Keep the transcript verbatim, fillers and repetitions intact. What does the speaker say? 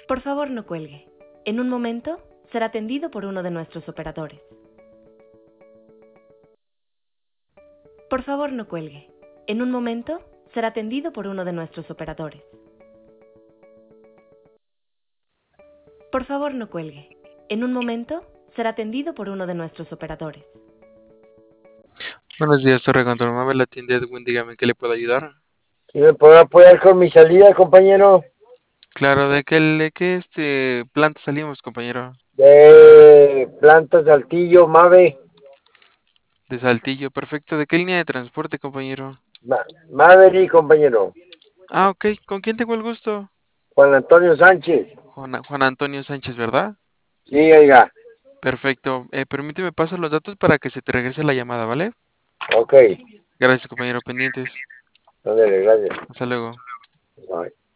Por favor, no cuelgue. En un momento será atendido por uno de nuestros operadores. Por favor, no cuelgue. En un momento será atendido por uno de nuestros operadores. Por favor, no cuelgue. En un momento será atendido por uno de nuestros operadores. Buenos días, Torre Control Móvil, la tienda Edwin, dígame en qué le puedo ayudar. ¿Sí me puede apoyar con mi salida, compañero? Claro, ¿de qué, de qué este planta salimos, compañero? De Planta Saltillo, Mave. De Saltillo, perfecto. ¿De qué línea de transporte, compañero? Ma Maverick, compañero. Ah, ok. ¿Con quién tengo el gusto? Juan Antonio Sánchez. Juan, Juan Antonio Sánchez, ¿verdad? Sí, oiga. Perfecto. Eh, permíteme pasar los datos para que se te regrese la llamada, ¿vale? Ok. Gracias, compañero. Pendientes. Ándale, gracias. Hasta luego. Bye.